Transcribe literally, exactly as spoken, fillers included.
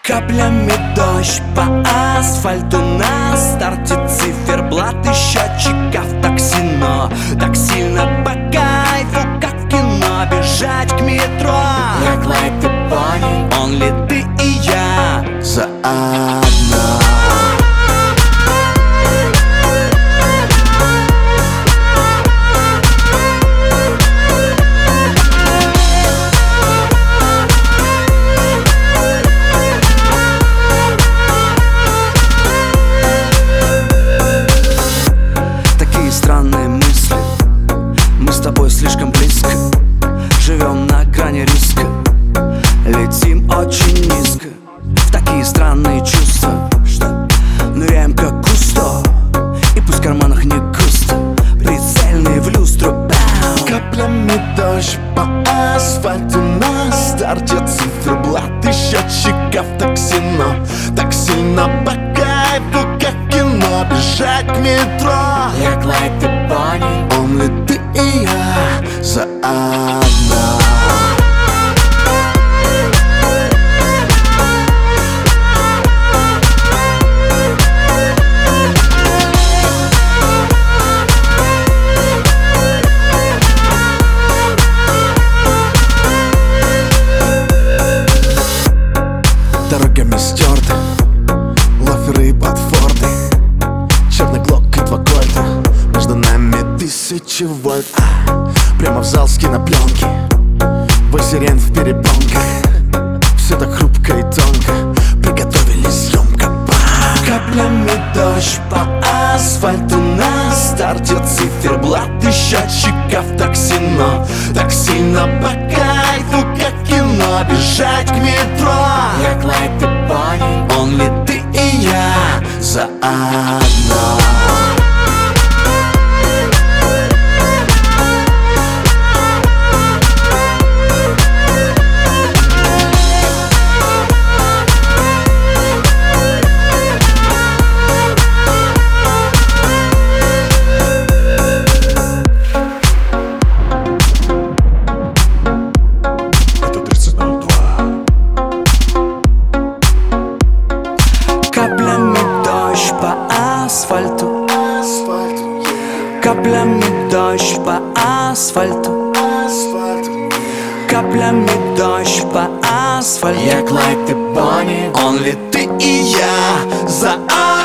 Каплями дождь по асфальту, на старте циферблат и счетчиков такси. Но так сильно по кайфу, как в кино, бежать к метро. Як лайк ты пони, Он ли ты и я заодно. Странные мысли, мы с тобой слишком близко, живем на грани риска, летим очень низко. В такие странные чувства, что ныряем как Кусто, и пусть в карманах не густо, прицельные в люстру. Бау! Каплями дождь по асфальту, на старте циферблат и счетчиков такси. Но так сильно по кайфу, как кино, бежать к метро. як лайк ты пони, Он ли ты и я заодно. Дорогами стерты лаферы и ботфорды, черный глок и два кольта, между нами тысячи вольт. а, Прямо в зал с кинопленки, бой сирен в перепонках. Все так хрупко и тонко, приготовились съемка. Каплями дождь по асфальту, на старте циферблат и счетчиков такси. Но так сильно по кайфу, как кино, бежать к метро. як лайк ты пони, Он ли ты и я заодно. Каплями дождь по асфальту, каплями дождь по асфальту, каплями дождь по асфальту. як лайк ты пони. Он ли ты и я заодно.